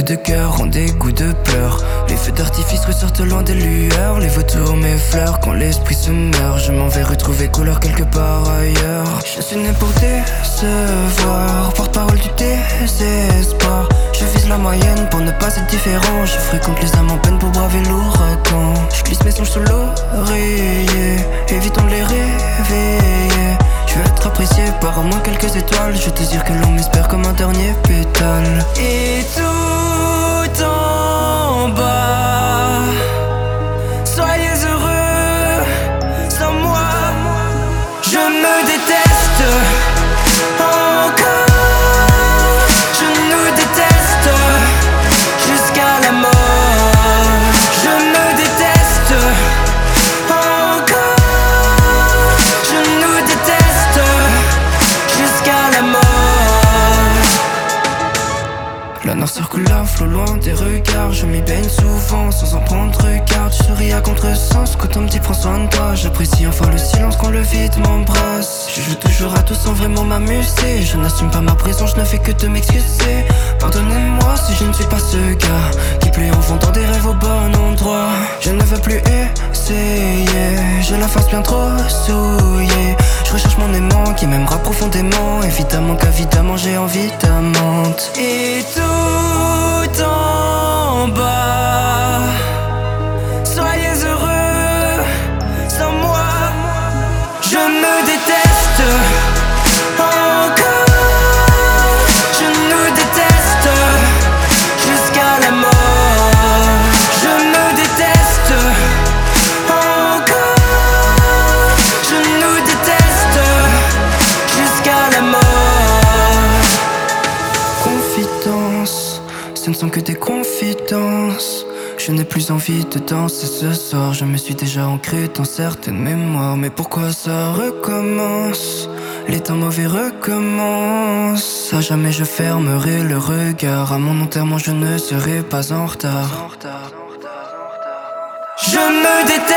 coups de cœur ont des goûts de pleurs. Les feux d'artifice ressortent loin des lueurs. Les vautours m'effleurent quand l'esprit se meurt. Je m'en vais retrouver couleur quelque part ailleurs. Je suis né pour décevoir, porte-parole du désespoir. Je vise la moyenne pour ne pas être différent. Je fréquente les âmes en peine pour braver l'ouragan. Je glisse mes songes sous l'oreiller, évitons de les réveiller. Je veux être apprécié par au moins quelques étoiles. Je désire que l'on m'espère comme un dernier pétale. Et tout en bas, soyez heureux sans moi. Je me déteste encore. Je nous déteste jusqu'à la mort. Je me déteste encore. Je nous déteste jusqu'à la mort. La noirceur coule à flot loin des regards. Je m'y baigne souvent sans en prendre garde. Je souris à contresens quand on me dit prends soin de toi. J'apprécie enfin le silence quand le vide m'embrasse. Je joue toujours à tout sans vraiment m'amuser. Je n'assume pas ma présence, je ne fais que de m'excuser. Pardonnez-moi si je ne suis pas ce gars qui plaît en fondant des rêves au bon endroit. Je ne veux plus essayer, j'ai la face bien trop souillée. Je recherche mon aimant qui m'aimera profondément. Évidemment qu'évidemment j'ai envie d'amante. Et tout en bas, soyez heureux sans moi. Je me déteste encore. Je nous déteste jusqu'à la mort. Je me déteste encore. Je nous déteste jusqu'à la mort. Confidence, ce ne sont que des confidences. Je n'ai plus envie de danser ce soir. Je me suis déjà ancré dans certaines mémoires. Mais pourquoi ça recommence? Les temps mauvais recommencent. À jamais je fermerai le regard. À mon enterrement je ne serai pas en retard. Je me déteste